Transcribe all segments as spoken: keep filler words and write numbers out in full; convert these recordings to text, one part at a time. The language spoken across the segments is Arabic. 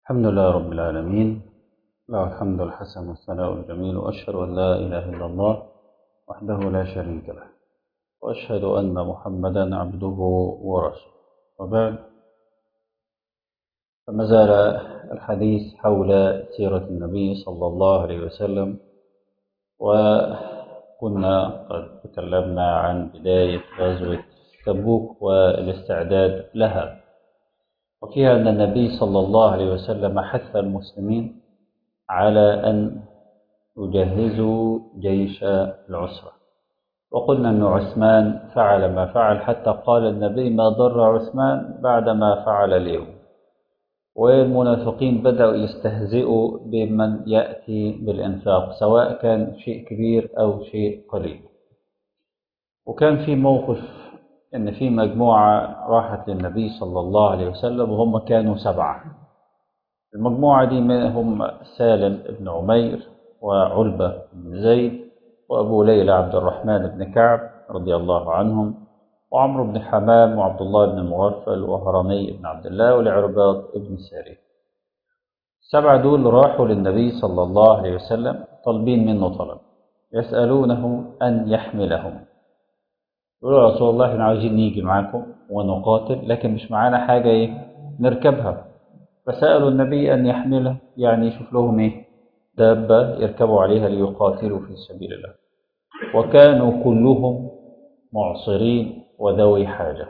الحمد لله رب العالمين، له الحمد الحسن والثناء الجميل، وأشهد أن لا إله إلا الله وحده لا شريك له، وأشهد أن محمدا عبده ورسوله. وبعد، فما زال الحديث حول سيرة النبي صلى الله عليه وسلم، وكنا قد تكلمنا عن بداية غزوة تبوك والاستعداد لها، وفيها أن النبي صلى الله عليه وسلم حث المسلمين على أن يجهزوا جيش العسرة. وقلنا أن عثمان فعل ما فعل، حتى قال النبي: ما ضر عثمان بعد ما فعل اليوم. والمنافقين بدأوا يستهزئوا بمن يأتي بالإنفاق، سواء كان شيء كبير أو شيء قليل. وكان في موقف أن في مجموعة راحت للنبي صلى الله عليه وسلم، وهم كانوا سبعة. المجموعة دي هم سالم بن عمير، وعلبة بن زيد، وأبو ليلى عبد الرحمن بن كعب رضي الله عنهم، وعمرو بن حمام، وعبد الله بن مغفل، وهرمي بن عبد الله، والعرباض بن ساري. السبعة دول راحوا للنبي صلى الله عليه وسلم طالبين منه طلب، يسألونه أن يحملهم. يقولوا: يا رسول الله، احنا عاوزين نيجي معاكم ونقاتل، لكن مش معانا حاجة ايه نركبها. فسألوا النبي أن يحمله، يعني يشوف لهم ايه دابة يركبوا عليها ليقاتلوا في سبيل الله. وكانوا كلهم معصرين وذوي حاجة.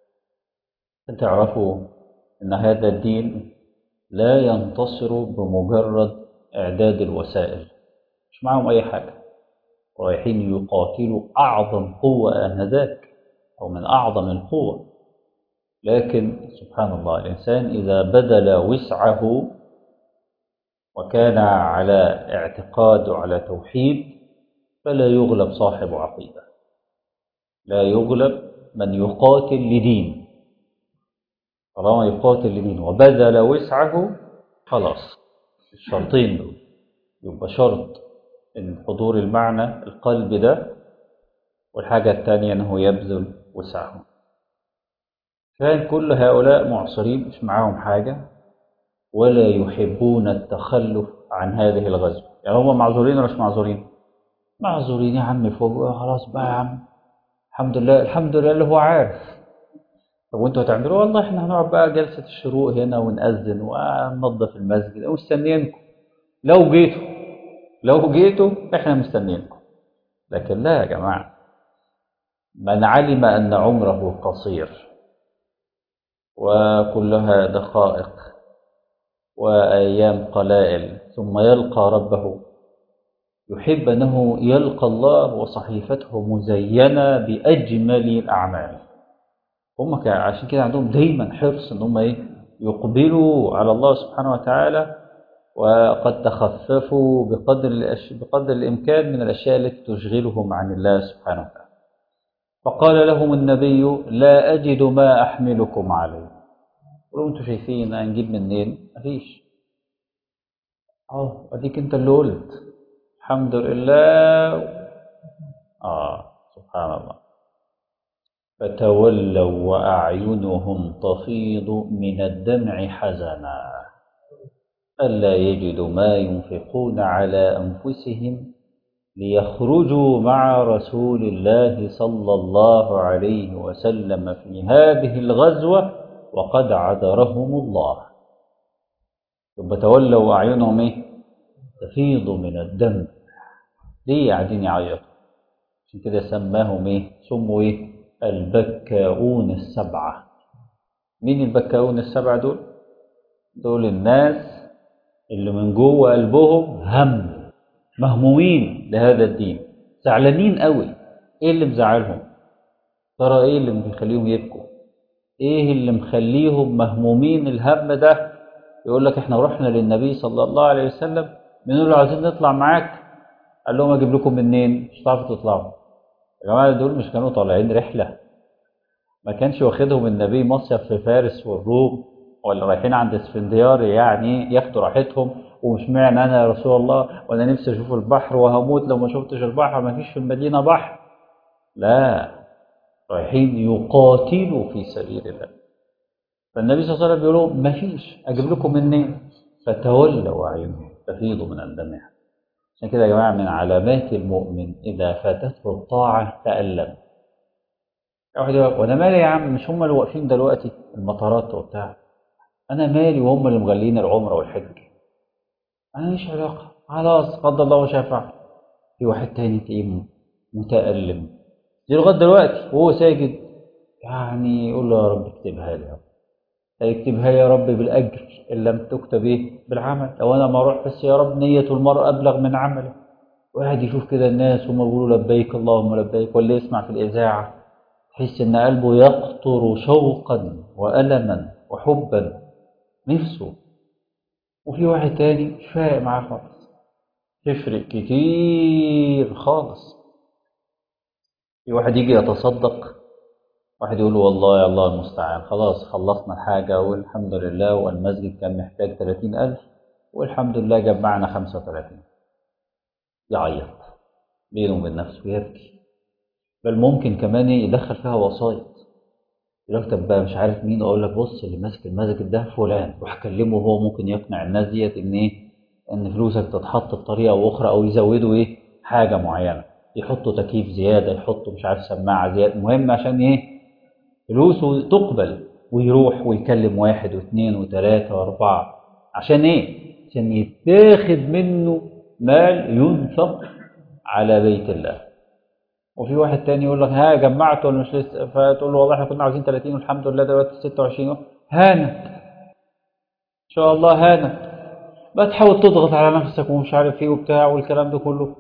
تعرفوا أن هذا الدين لا ينتصر بمجرد إعداد الوسائل، مش معهم أي حاجة، رايحين يقاتلوا أعظم قوة آنذاك أو من أعظم القوة. لكن سبحان الله، الإنسان إذا بذل وسعه وكان على اعتقاد وعلى توحيد فلا يغلب صاحب عقيدة، لا يغلب من يقاتل لدين. طالما يقاتل لدين وبذل وسعه، خلاص. الشرطين دول يبقى شرط إن حضور المعنى القلب ده، والحاجة الثانية أنه يبذل وسعه. كان كل هؤلاء معصرين، مش معاهم حاجة، ولا يحبون التخلف عن هذه الغزوة. يعني هم معذورين ولا مش معذورين؟ معذورين يا عم، فوق خلاص بقى يا عم، الحمد لله الحمد لله اللي هو عارف. طب وانتوا هتعملوا؟ والله احنا هنقعد بقى جلسة الشروق هنا ونأذن وننظف المسجد ومستنيينكم. لو جيتوا لو جيتوا احنا مستنيينكم. لكن لا يا جماعة، من علم أن عمره قصير وكلها دقائق وأيام قلائل ثم يلقى ربه، يحب أنه يلقى الله وصحيفته مزينة بأجمل الأعمال. هم عشان كده عندهم دايما حرص ان هم ايه يقبلوا على الله سبحانه وتعالى، وقد تخففوا بقدر الأش... بقدر الامكان من الاشياء التي تشغلهم عن الله سبحانه وتعالى. فقال لهم النبي: لا اجد ما احملكم عليه. قالوا: انتوا شايفين هنجيب منين؟ مفيش. اه اديك انت اللي قلت الحمد لله. اه سبحان الله. فتولوا وأعينهم تفيض من الدمع حزنا ألا يجدوا ما ينفقون على أنفسهم ليخرجوا مع رسول الله صلى الله عليه وسلم في هذه الغزوة وقد عذرهم الله. يبقى تولوا وأعينهم إيه؟ تفيض من الدم. ليه قاعدين يعيطوا؟ عشان كده سماهم إيه؟ سموا إيه؟ البكاؤون السبعة. مين البكاؤون السبعة دول؟ دول الناس اللي من جوه قلبهم هم، مهمومين لهذا الدين، زعلانين قوي. ايه اللي مزعلهم؟ ترى ايه اللي مخليهم يبكوا؟ ايه اللي مخليهم مهمومين الهم ده؟ يقول لك: احنا رحنا للنبي صلى الله عليه وسلم بنقول له عايزين نطلع معاك، قال لهم: اجيب لكم منين؟ مش هتعرفوا تطلعوا. يا جماعه، دول مش كانوا طالعين رحله؟ ما كانش واخدهم النبي مصيف في فارس والروم، ولا رايحين عند اسفنديار يعني ياخدوا راحتهم؟ ومش معنى انا يا رسول الله وانا نفسي اشوف البحر وهموت لو ما شفتش البحر، ما فيش في المدينه بحر. لا، رايحين يقاتلوا في سبيل الله. فالنبي صلى الله عليه وسلم بيقول لهم: ما فيش، اجيب لكم منين؟ فتولوا أعينهم تفيض من الدمع. عشان كده يا جماعة من علامات المؤمن إذا فاتته الطاعة تألم. واحد يقول وأنا مالي يا عم، مش هم اللي واقفين دلوقتي المطارات وبتاع، أنا مالي وهم اللي مغلين العمرة والحج، أنا مش علاقة، خلاص قدر الله وشاء فعل. في واحد تاني تلاقيه متألم دي لغاية دلوقتي وهو ساجد، يعني يقول له يا رب اكتبها لي يا رب، اكتبها لي يا رب بالأجر إن لم تكتب إيه بالعمل، لو أنا ما أروح بس يا رب نية المرء أبلغ من عمله. واحد يشوف كده الناس وهم بيقولوا لبيك اللهم لبيك، ولا يسمع في الإذاعة تحس إن قلبه يقطر شوقا وألما وحبا نفسه. وفي واحد تاني مش فارق معاه خالص، تفرق كتير خالص. في واحد يجي يتصدق، واحد يقول له والله يا الله المستعان خلاص خلصنا الحاجة والحمد لله، والمسجد كان محتاج ثلاثين ألف والحمد لله جمعنا خمسة وثلاثين، يعيط بينه وبين نفسه يبكي. بل ممكن كمان يدخل فيها وسايط، يقول لك طب بقى مش عارف مين، اقول لك بص اللي ماسك المسجد ده فلان، روح كلمه وهو ممكن يقنع الناس ديت ان ايه، ان فلوسك تتحط بطريقه او اخرى، او يزودوا ايه حاجه معينه، يحطوا تكييف زياده، يحطوا مش عارف سماعه زياده، المهم عشان ايه فلوسه تقبل، ويروح ويكلم واحد واثنين وثلاثه واربعه. عشان ايه؟ عشان يتاخد منه مال ينفق على بيت الله. وفي واحد تاني يقول لك ها جمعت ولا مش لسه، فتقول له والله احنا كنا عاوزين ثلاثين والحمد لله دلوقتي ستة وعشرين، هانت ان شاء الله هانت، بقى تحاول تضغط على نفسك ومش عارف ايه وبتاع والكلام ده كله،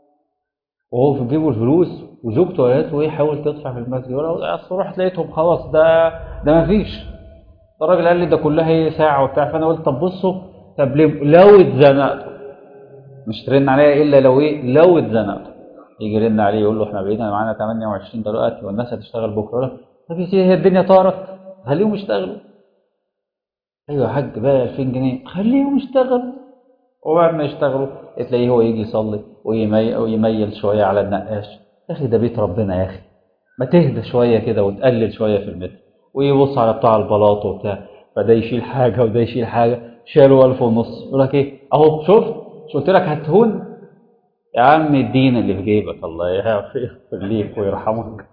وهو في جيبه الفلوس وزوجته قالت له ايه حاول تدفع في المسجد، ولا اصل رحت لقيتهم خلاص ده ده ما فيش، ده الراجل قال لي ده كلها هي ساعه وبتاع، فانا قلت طب بصوا طب لو اتزنقتوا مش ترن عليا الا لو ايه لو اتزنقتوا، يجي يرن عليه يقول له احنا بقينا معانا ثمانية وعشرين دلوقتي والناس هتشتغل بكره، يقول له طب يا سيدي هي الدنيا طارت خليهم يشتغلوا. ايوه يا حاج بقى ألفين جنيه خليهم يشتغلوا، وبعد ما يشتغلوا تلاقيه هو يجي يصلي ويميل, ويميل شويه على النقاش. يا اخي ده بيت ربنا يا اخي، ما تهدى شويه كده وتقلل شويه في المتر، ويبص على بتاع البلاط وبتاع، فده يشيل حاجه وده يشيل حاجه، شالوا ألف ونص، يقول لك ايه اهو شوف مش قلت لك هتهون يا عم، الدين اللي في جيبك الله يغفر ليك ويرحمك.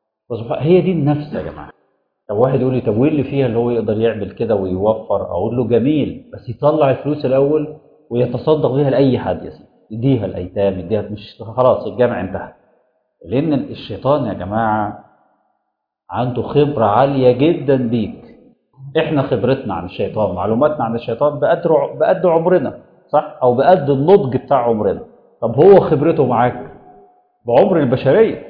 هي دي النفس يا جماعه. طب واحد يقول لي طب وايه اللي فيها اللي هو يقدر يعمل كده ويوفر، اقول له جميل بس يطلع الفلوس الاول ويتصدق بيها لاي حد يا سيدي، يديها الايتام يديها، مش خلاص الجامع انتهى. لان الشيطان يا جماعه عنده خبره عاليه جدا بيك. احنا خبرتنا عن الشيطان معلوماتنا عن الشيطان بقد بقد عمرنا صح، او بقد النضج بتاع عمرنا. طب هو خبرته معاك بعمر البشريه،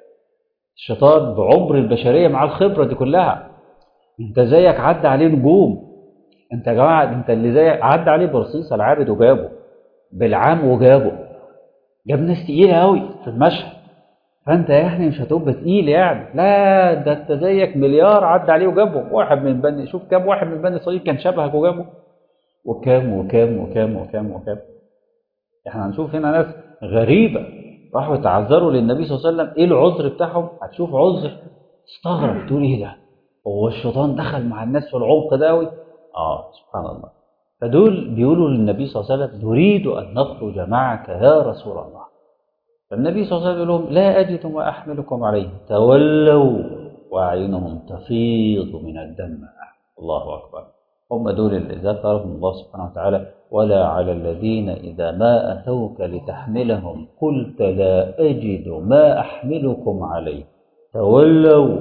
الشيطان بعمر البشريه مع الخبره دي كلها. انت زيك عدى عليه نجوم، انت يا جماعه انت اللي زيك عدى عليه برصيص العابد وجابه، بالعام وجابه، جاب ناس تقيله قوي في المشهد، فانت يعني مش هتبقى تقيل يعني، لا ده انت زيك مليار عدى عليه وجابه، واحد من بني شوف كام واحد من بني اسرائيل كان شبهك وجابه، وكام وكام وكام وكام وكام. احنا هنشوف هنا ناس غريبه راحوا يتعذروا للنبي صلى الله عليه وسلم، ايه العذر بتاعهم؟ هتشوف عذر استغرب تقول ايه ده، هو الشيطان دخل مع الناس في العمق ده قوي؟ اه سبحان الله. فدول بيقولوا للنبي صلى الله عليه وسلم نريد ان نخرج معك يا رسول الله، فالنبي صلى الله عليه وسلم يقول لهم لا اجد ما احملكم عليه، تولوا واعينهم تفيض من الدمع. الله اكبر. هم دول اللي ذكرهم الله سبحانه وتعالى ولا على الذين اذا ما اتوك لتحملهم قلت لا اجد ما احملكم عليه تولوا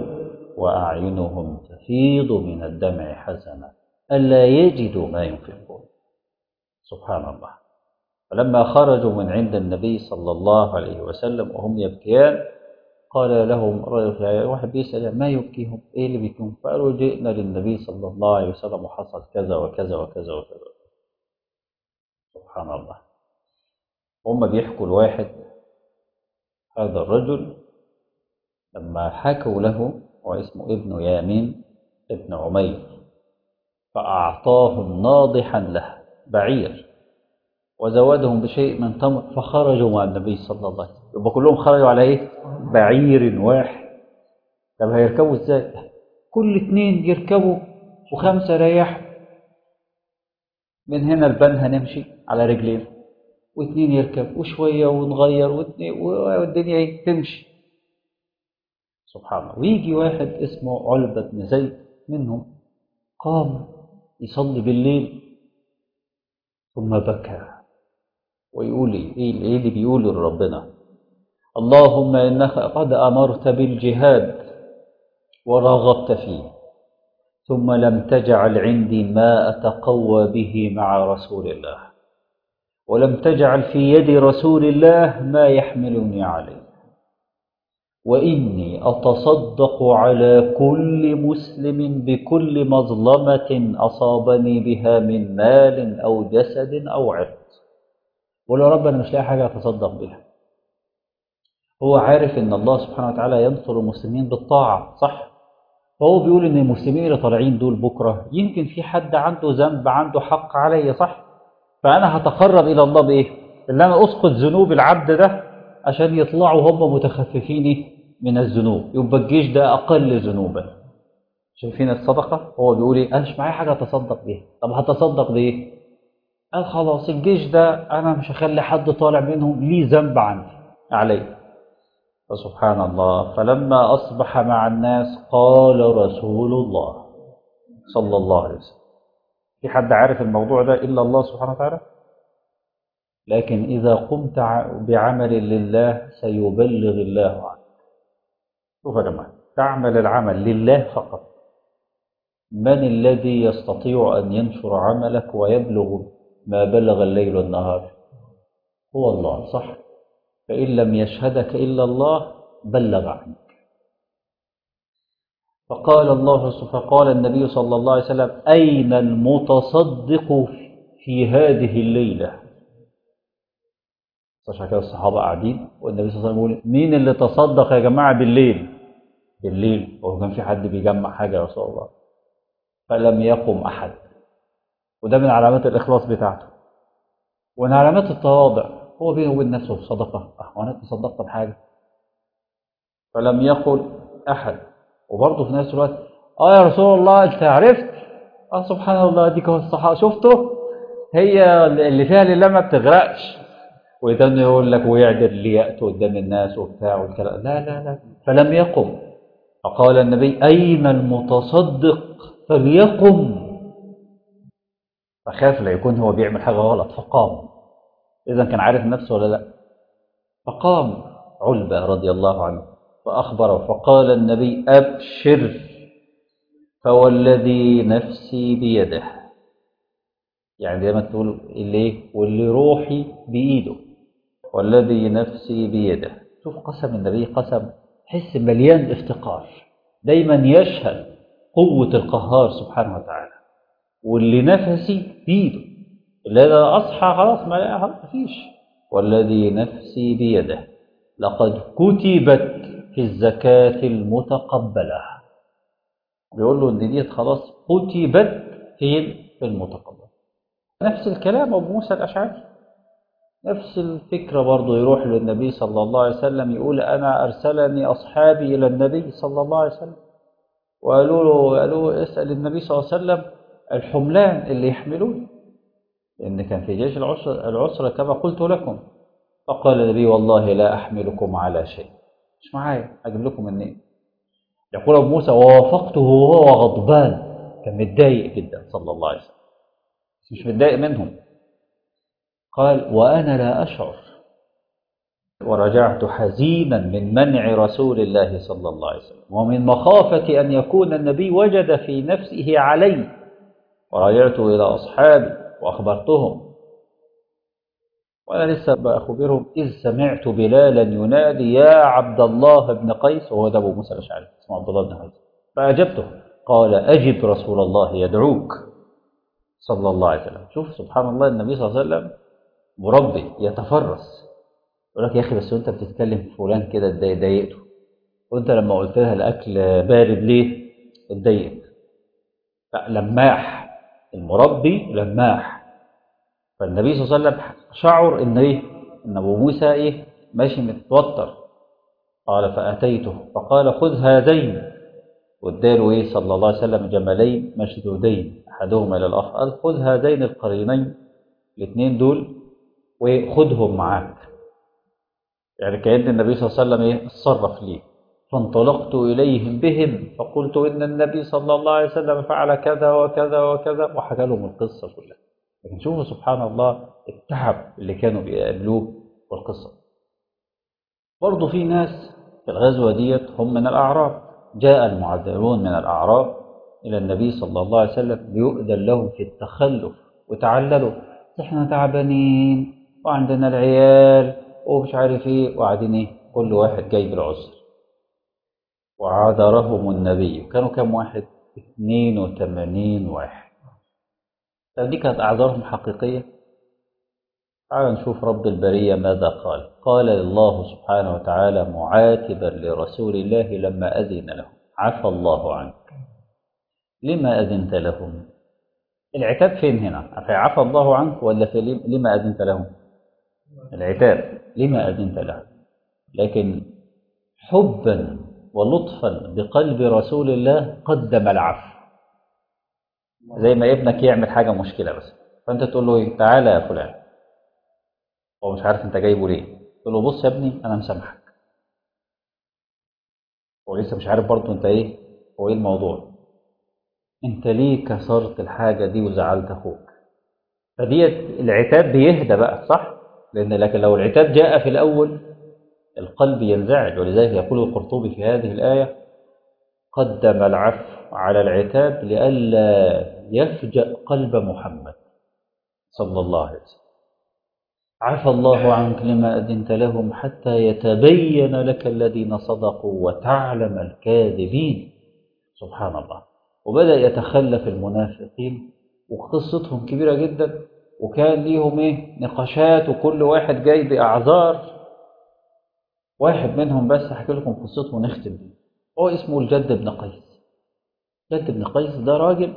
وأعينهم تفيض من الدمع حزنا ألا يجدوا ما ينفقون. سبحان الله. فلما خرجوا من عند النبي صلى الله عليه وسلم وهم يبكيان قال لهم واحد بيسأل ما يبكيهم ايه اللي بيكون، فقالوا جئنا للنبي صلى الله عليه وسلم وحصل كذا وكذا وكذا وكذا. سبحان الله. هم بيحكوا الواحد هذا الرجل لما حكوا له واسمه ابن يامين ابن عمير، فأعطاهم ناضحا له بعير وزودهم بشيء من تمر فخرجوا مع النبي صلى الله عليه وسلم. يبقى كلهم خرجوا على ايه؟ بعير واحد. طب هيركبوا ازاي؟ كل اتنين يركبوا وخمسة ريحوا. من هنا لبنها نمشي على رجلين، واثنين يركب، وشوية ونغير، واثنين والدنيا ايه تمشي. سبحان الله. ويجي واحد اسمه علبة بن زيد منهم، قام يصلي بالليل ثم بكى ويقول ايه ايه اللي بيقوله لربنا؟ اللهم انك قد امرت بالجهاد ورغبت فيه، ثم لم تجعل عندي ما اتقوى به مع رسول الله، ولم تجعل في يد رسول الله ما يحملني عليه، وإني أتصدق على كل مسلم بكل مظلمة أصابني بها من مال أو جسد أو عرض. ولا رب أنا مش لاقي حاجة أتصدق بها. هو عارف إن الله سبحانه وتعالى ينصر المسلمين بالطاعة، صح؟ فهو بيقول إن المسلمين اللي طالعين دول بكرة يمكن في حد عنده ذنب، عنده حق علي، صح؟ فأنا هتقرب إلى الله بإيه؟ إن أنا أسقط ذنوب العبد ده عشان يطلعوا هم متخففين من الذنوب، يبقى الجيش ده أقل ذنوبا. شايفين الصدقة؟ هو بيقول إيه؟ أنا مش معايا حاجة أتصدق بيها. طب هتصدق بإيه؟ قال خلاص الجيش ده أنا مش هخلي حد طالع منهم ليه ذنب عندي علي. فسبحان الله. فلما أصبح مع الناس قال رسول الله صلى الله عليه وسلم، في حد عارف الموضوع ده إلا الله سبحانه وتعالى؟ لكن إذا قمت بعمل لله سيبلغ الله عنك. شوف يا جماعة، تعمل العمل لله فقط. من الذي يستطيع أن ينشر عملك ويبلغ ما بلغ الليل والنهار؟ هو الله، صح؟ فإن لم يشهدك إلا الله بلغ عنك. فقال الله فقال النبي صلى الله عليه وسلم أين المتصدق في هذه الليلة؟ عشان كده الصحابة قاعدين والنبي صلى الله عليه وسلم يقول مين اللي تصدق يا جماعة بالليل؟ بالليل. هو كان في حد بيجمع حاجة يا رسول الله؟ فلم يقم أحد. وده من علامات الإخلاص بتاعته ومن علامات التواضع. هو بينه وبين نفسه صدقة، أه وأنا تصدقت بحاجة؟ فلم يقل أحد. وبرضه في نفس الوقت آه يا رسول الله أنت عرفت؟ آه سبحان الله، ديك هو الصحابة شفته؟ هي اللي فيها لله ما بتغرقش. ويتم يقول لك ويعدل ليأتوا قدام الناس وبتاع والكلام. لا لا لا. فلم يقم. فقال النبي أين المتصدق فليقم. فخاف لا يكون هو بيعمل حاجة غلط فقام. إذا كان عارف نفسه ولا لا؟ فقام علبة رضي الله عنه فأخبره. فقال النبي أبشر فوالذي نفسي بيده. يعني زي ما تقول اللي واللي روحي بإيده، والذي نفسي بيده. شوف قسم النبي، قسم حس مليان افتقار، دايما يشهد قوة القهار سبحانه وتعالى. واللي نفسي بيده، اللي أنا أصحى خلاص ما فيش. والذي نفسي بيده لقد كتبت في الزكاة المتقبلة. بيقول له إن دي خلاص كتبت في المتقبلة. نفس الكلام أبو موسى الأشعري، نفس الفكرة برضه، يروح للنبي صلى الله عليه وسلم يقول أنا أرسلني أصحابي إلى النبي صلى الله عليه وسلم وقالوا له قالوا له اسأل النبي صلى الله عليه وسلم الحملان اللي يحملون، لأن كان في جيش العسرة, العسرة كما قلت لكم. فقال النبي والله لا أحملكم على شيء، مش معايا أجيب لكم منين. يقول أبو موسى ووافقته وهو غضبان، كان متضايق جدا صلى الله عليه وسلم، مش متضايق منهم. قال وأنا لا أشعر، ورجعت حزينا من منع رسول الله صلى الله عليه وسلم ومن مخافة أن يكون النبي وجد في نفسه علي. ورجعت إلى أصحابي وأخبرتهم وأنا لسه بأخبرهم إذ سمعت بلالا ينادي يا عبد الله بن قيس، وهو ده أبو موسى الأشعري اسمه عبد الله بن قيس. فأجبته. قال أجب رسول الله يدعوك صلى الله عليه وسلم. شوف سبحان الله، النبي صلى الله عليه وسلم مربي يتفرس. يقول لك يا أخي بس وأنت بتتكلم فلان كده اتضايقته، وأنت لما قلت لها الأكل بارد ليه اتضايقت. لا، لماح، المربي لماح. فالنبي صلى الله عليه وسلم شعر ان ايه ان ابو موسى ايه ماشي متوتر. قال فاتيته فقال خذ هذين، واداله ايه صلى الله عليه وسلم جملين مشدودين أحدهما إلى الآخر قال خذ هذين القرينين الاثنين دول وخذهم معاك. يعني كأن النبي صلى الله عليه وسلم إيه اتصرف ليه. فانطلقت إليهم بهم فقلت إن النبي صلى الله عليه وسلم فعل كذا وكذا وكذا وحكى لهم القصة كلها. لكن شوفوا سبحان الله التعب اللي كانوا بيقابلوه والقصة. برضه في ناس في الغزوة ديت هم من الأعراب، جاء المعذرون من الأعراب إلى النبي صلى الله عليه وسلم ليؤذن لهم في التخلف وتعللوا إحنا تعبانين وعندنا العيال ومش عارف إيه وقاعدين إيه كل واحد جاي بالعذر. وعذرهم النبي كانوا كم واحد؟ اثنين وثمانين واحد. طب دي كانت أعذارهم حقيقية؟ تعال نشوف رب البرية ماذا قال. قال الله سبحانه وتعالى معاتبا لرسول الله لما أذن له عفى الله عنك لما أذنت لهم. العتاب فين هنا؟ في عفى الله عنك ولا في لما أذنت لهم؟ العتاب لما أذنت لهم. لكن حبا ولطفا بقلب رسول الله قدم العفو. زي ما ابنك يعمل حاجة مشكلة بس فأنت تقول له إيه؟ تعالى يا فلان، هو مش عارف أنت جايبه ليه، تقول له بص يا ابني أنا مسامحك، هو لسه مش عارف برضه أنت إيه هو إيه الموضوع، أنت ليه كسرت الحاجة دي وزعلت أخوك. فديت العتاب بيهدى بقى صح؟ لأن لكن لو العتاب جاء في الأول القلب ينزعج. ولذلك يقول القرطبي في هذه الآية قدم العفو على العتاب لئلا يفجأ قلب محمد صلى الله عليه وسلم. عفى الله عنك لما أذنت لهم حتى يتبين لك الذين صدقوا وتعلم الكاذبين. سبحان الله. وبدأ يتخلف المنافقين وقصتهم كبيرة جدا وكان ليهم ايه نقاشات وكل واحد جاي بأعذار. واحد منهم بس احكي لكم قصته ونختم بيه. هو اسمه الجد بن قيس. جد بن قيس ده راجل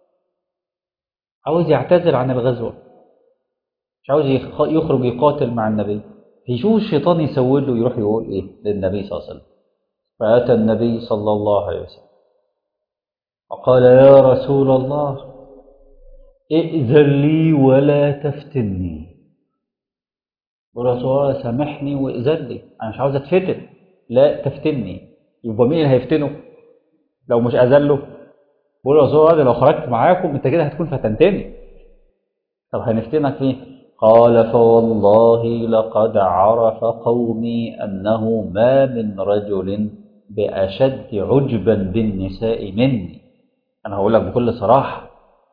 عاوز يعتذر عن الغزوة، مش عاوز يخرج يقاتل مع النبي. يشوف الشيطان يسول له يروح يقول ايه للنبي صلى الله عليه وسلم. فأتى النبي صلى الله عليه وسلم وقال يا رسول الله ائذن لي ولا تفتني. يقول يا رسول الله سامحني وائذن لي، انا مش عاوز اتفتن، لا تفتني. يبقى مين اللي هيفتنه لو مش اذن له؟ بقول يا رسول الله لو خرجت معاكم انت كده هتكون فتنتني. طب هنفتنك فيه؟ قال فوالله لقد عرف قومي انه ما من رجل باشد عجبا بالنساء مني. انا هقول لك بكل صراحه،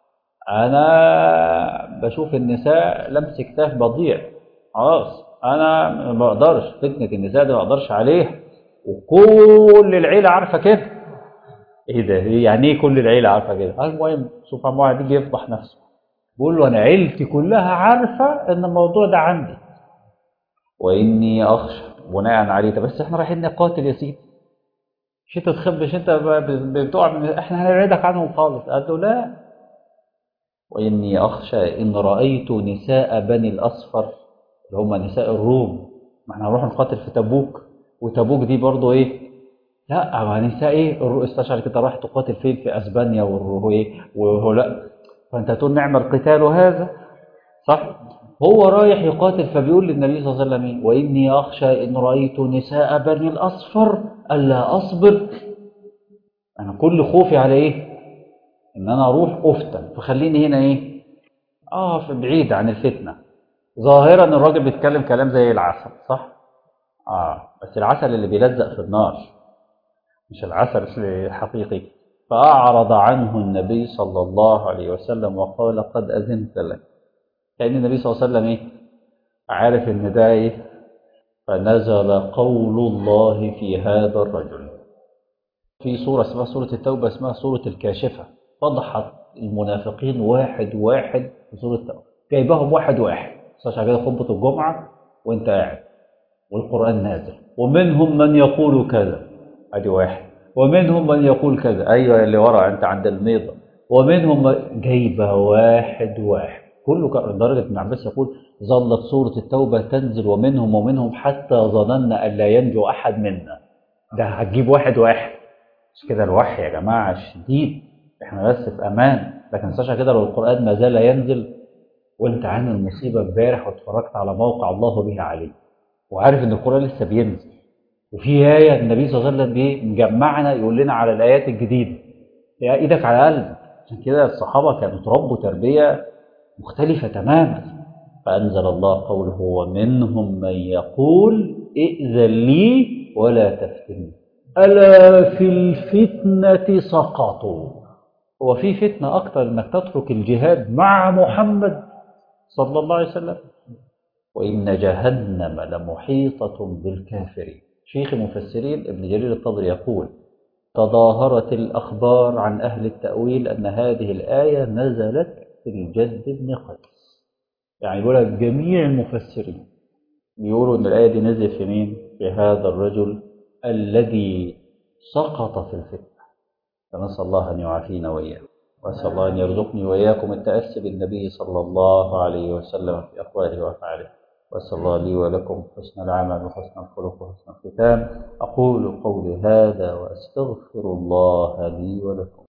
انا بشوف النساء لمس كتاف بضيع خلاص، انا ما بقدرش فتنه النساء دي ما اقدرش عليها، وكل العيله عارفه كده. ايه ده؟ يعني ايه كل العيله عارفه كده؟ المهم سبحان الله واحد يجي يفضح نفسه بيقول له انا عيلتي كلها عارفه ان الموضوع ده عندي واني اخشى بناء عليه. طب بس احنا رايحين نقاتل يا سيدي، مش انت تخبش انت بتقع من احنا هنبعدك عنهم خالص. قال له لا، واني اخشى ان رايت نساء بني الاصفر اللي هم نساء الروم، ما احنا هنروح نقاتل في تبوك، وتبوك دي برضه ايه؟ لا ما نساء ايه؟ استشعر كده رايح تقاتل فين؟ في اسبانيا وهو ايه وهو لا، فانت تقول نعمل قتال هذا صح؟ هو رايح يقاتل فبيقول للنبي صلى الله عليه وسلم ايه؟ واني اخشى ان رايت نساء بني الاصفر الا اصبر. انا كل خوفي على ايه؟ ان انا اروح افتن، فخليني هنا ايه؟ اه في بعيد عن الفتنه. ظاهرا الراجل بيتكلم كلام زي العسل صح؟ اه بس العسل اللي بيلزق في النار مش العسل الحقيقي. فأعرض عنه النبي صلى الله عليه وسلم وقال قد أذنت لك. كأن النبي صلى الله عليه وسلم إيه؟ عارف إن ده إيه؟ فنزل قول الله في هذا الرجل. في سورة اسمها سورة التوبة اسمها سورة الكاشفة، فضحت المنافقين واحد واحد في سورة التوبة، جايبهم واحد واحد عشان كده خطبة الجمعة وأنت قاعد والقرآن نازل. ومنهم من يقول كذا ادي واحد، ومنهم من يقول كذا ايوه اللي ورا انت عند الميضه، ومنهم من جايبه واحد واحد كله ك... لدرجه ابن عباس يقول ظلت سوره التوبه تنزل ومنهم ومنهم حتى ظننا ان لا ينجو احد منا. ده هتجيب واحد واحد. مش كده الوحي يا جماعه شديد، احنا بس في امان. لكن ساشا كده لو القرآن ما زال ينزل وانت عامل مصيبة امبارح واتفرجت على موقع الله به عليه وعارف ان القرآن لسه بينزل وفي آية النبي صلى الله عليه وسلم ايه مجمعنا يقول لنا على الآيات الجديدة، يا ايدك على قلبك. عشان كده الصحابة كانوا تربوا تربية مختلفة تماما. فأنزل الله قوله ومنهم من يقول ائذن لي ولا تفتني ألا في الفتنة سقطوا. هو في فتنة أكتر إنك تترك الجهاد مع محمد صلى الله عليه وسلم؟ وإن جهنم لمحيطة بالكافرين. شيخ المفسرين ابن جرير الطبري يقول تظاهرت الأخبار عن أهل التأويل أن هذه الآية نزلت في الجد بن قيس. يعني يقول لك جميع المفسرين يقولوا أن الآية دي نزلت في مين؟ في هذا الرجل الذي سقط في الفتنة. فنسأل الله أن يعافينا وإياه، وأسأل الله أن يرزقني وإياكم التأسي بالنبي صلى الله عليه وسلم في أقواله وأفعاله. وأسأل الله لي ولكم حسن العمل وحسن الخلق وحسن الختام. أقول قولي هذا وأستغفر الله لي ولكم.